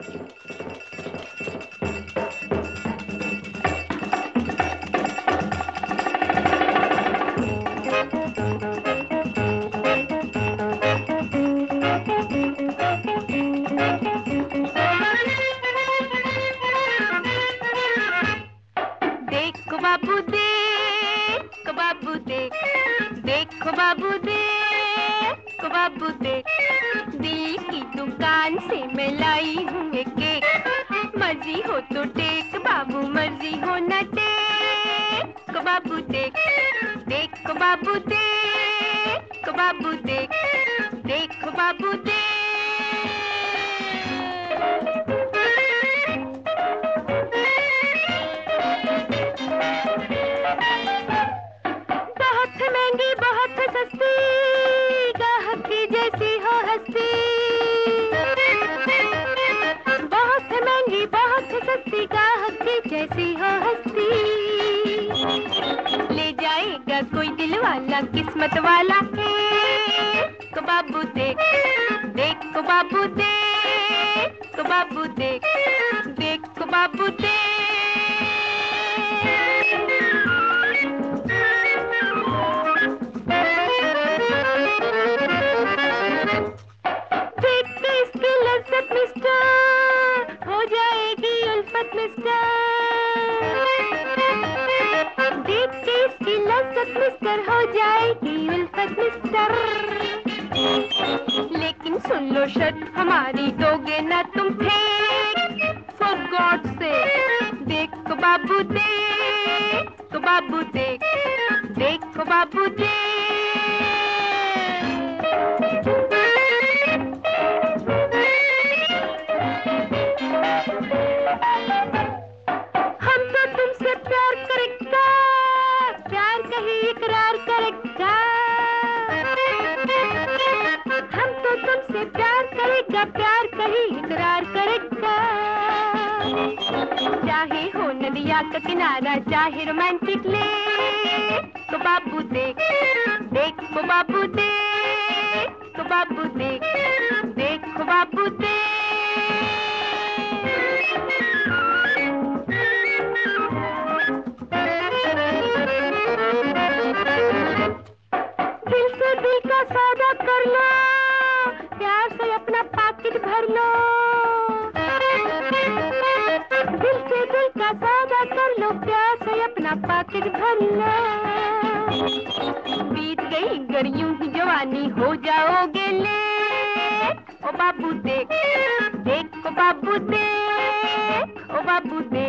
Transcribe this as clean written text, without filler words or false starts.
बाबू देख, बाबू देख, देखो बाबू देख, बाबू देख, दिल की दुकान से मैं लाई हूँ एक केक। मर्जी हो तो टेक बाबू, मर्जी हो न टेक। बाबू देख, देखो बाबू देख, बाबू देख, देखो बाबू देख। बहुत महंगी बहुत सस्ती, गाहक की जैसी हो हस्ती। बहुत महंगी बहुत सस्ती, गाहक की जैसी हो हस्ती। ले जाएगा कोई दिल वाला किस्मत वाला है। बाबू देख, देखो बाबू देख, बाबू देख, देखो बाबू देख। हो जाएगी उल्फत मिस्टर, देख के इसकी लज्जत मिस्टर, हो जाएगी उल्फत मिस्टर। लेकिन सुन लो शर्त हमारी, दोगे ना तुम फेंक। फॉर गॉड से देखो बाबू देख, बाबू देख, देखो बाबू देख। हम तो तुमसे प्यार करेगा, प्यार का ही इकरार करेगा। हम तो तुमसे प्यार करेगा, प्यार का ही इकरार करेगा। चाहे हो नदिया का किनारा, चाहे रोमांटिक लेक। बाबू देख, देखो बाबू देख, बाबू देख, देखो बाबू देख। दिल से दिल का सौदा कर लो, प्यार से अपना पाकिट भर लो। दिल से दिल का सौदा कर लो, प्यार से अपना पाकिट भर लो। बीत गई गरियों की जवानी, हो जाओगे ले। ओ बाबू देख, देखो बाबू देख, ओ बाबू देख।